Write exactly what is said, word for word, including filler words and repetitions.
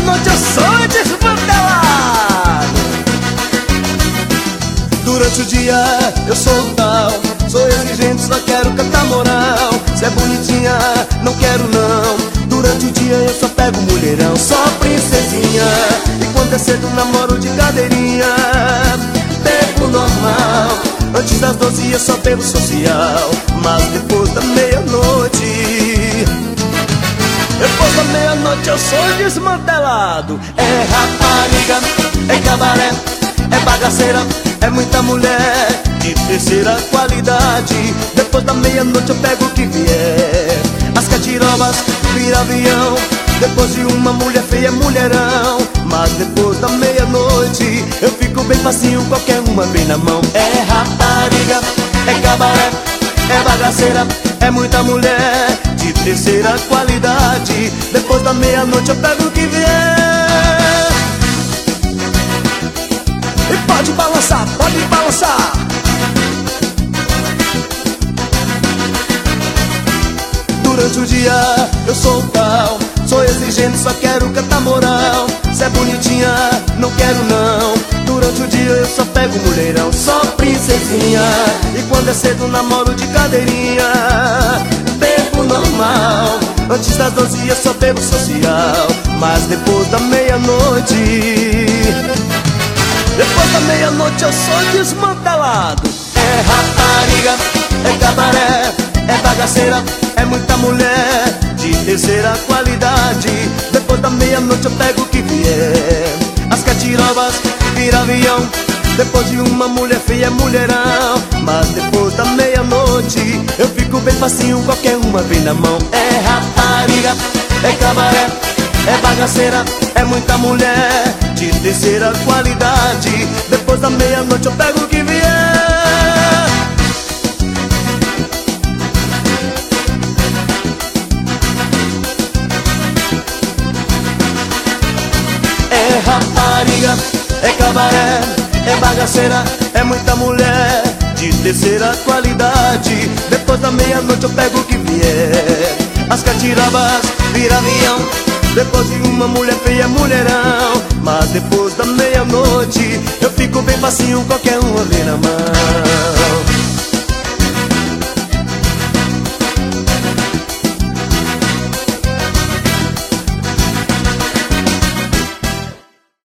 meia-noite eu sou desmantelado. Durante o dia eu sou o tal, sou exigente, só quero cantar moral. Se é bonitinha, não quero não. Durante o dia eu só pego mulherão, só princesinha. E quando é cedo namoro de cadeirinha, bebo normal. Antes das doze eu só bebo social, mas depois da meia-noite, depois da meia-noite eu sou desmantelado. É rapariga, é cabaré, é bagaceira, é muita mulher de terceira qualidade. Depois da meia-noite eu pego o que vier. As catirobas vira avião. Depois de uma mulher feia é mulherão. Mas depois da meia-noite eu fico bem facinho, qualquer uma bem na mão. É rapariga, é cabaré, é bagaceira, é muita mulher de terceira qualidade. Depois da meia-noite eu pego o que vier. E pode balançar, pode balançar. Durante o dia eu sou o tal, sou exigente, só quero cantar moral. Se é bonitinha, não quero não. Durante o dia eu só pego mulherão, só princesinha. E quando é cedo namoro de cadeirinha, bebo normal. Antes das doze eu só bebo social, mas depois da meia-noite, depois da meia-noite eu sou desmantelado. É rapariga, é cabaré, é bagaceira, é muita mulher de terceira qualidade. Depois da meia-noite eu pego o que vier. As catirobas vira avião. Depois de uma mulher feia é mulherão. Mas depois da meia-noite eu fico bem facinho, qualquer uma vem na mão. É rapariga, é cabaré, é bagaceira, é muita mulher de terceira qualidade. Depois da meia-noite eu pego o que vier. É rapariga, é cabaré, é bagaceira, é muita mulher de terceira qualidade. Depois da meia-noite eu pego o que vier. As catirabas vira avião. Depois de uma mulher feia é mulherão. Mas depois da meia-noite eu fico bem facinho, qualquer uma vem na mão.